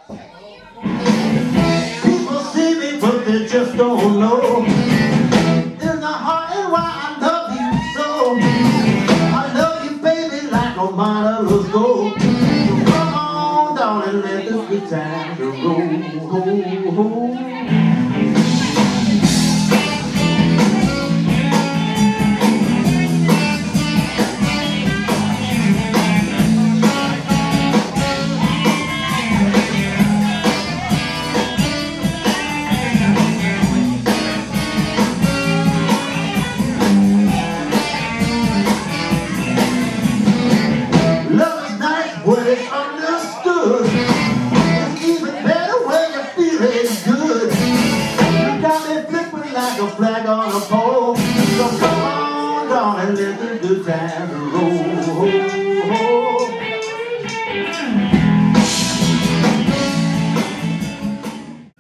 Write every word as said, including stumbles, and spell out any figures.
People see me, but they just don't know. In the heart and why I love you so. I love you, baby, like no matter let's go. So come on, darling, let the good times roll.